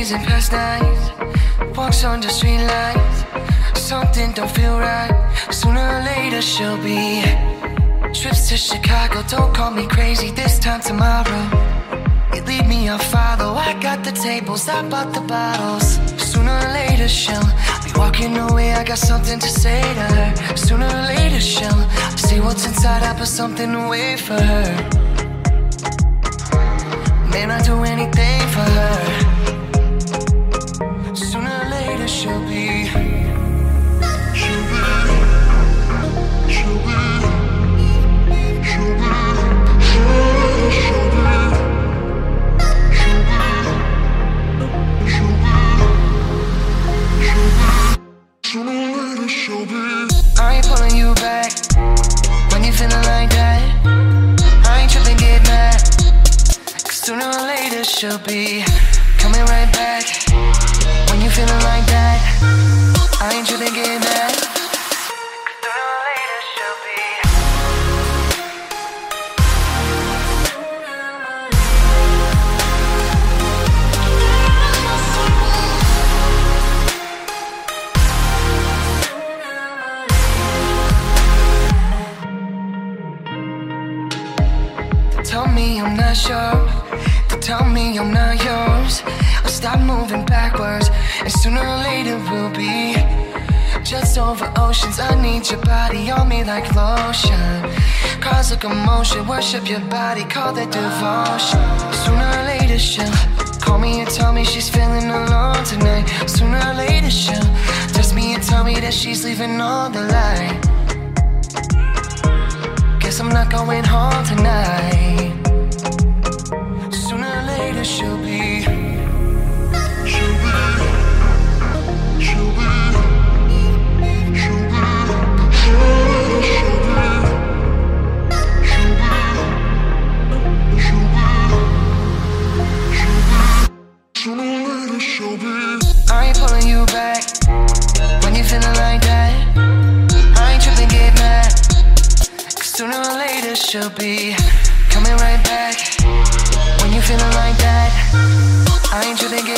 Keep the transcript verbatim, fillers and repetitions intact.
days and past nights, walks under street lights. Something don't feel right. Sooner or later she'll be. Trips to Chicago, don't call me crazy. This time tomorrow, you lead me, I'll follow. I got the tables, I bought the bottles. Sooner or later she'll be walking away. I got something to say to her. Sooner or later she'll see what's inside. I put something away for her. Man, I'd do anything for her. Sooner or later she'll be. She'll be. She'll be. She'll be. She'll be. She'll be. She'll be. She'll be. Sooner or later she'll be. I ain't pulling you back when you feeling like that. I ain't tripping, get mad. Sooner or later she'll be coming right back. When you feeling like that, I ain't tripping, get mad. Sooner or later she'll be. Tell me I'm not sure. Tell me I'm not yours. I'll stop moving backwards, and sooner or later we'll be just over oceans. I need your body on me like lotion. Cause a commotion, worship your body, call that devotion. Sooner or later she'll call me and tell me she's feeling alone tonight. Sooner or later she'll text me and tell me that she's leaving all the light. Guess I'm not going home tonight. Sooner or later she'll be. She'll be. She'll be. She'll be. She'll be. She'll be. She'll be. She'll be. Sooner or later she'll be. I ain't pulling you back when you feeling like that. I ain't tripping, get mad. Cause sooner or later she'll be coming right back. When you feeling like that, I ain't tripping, get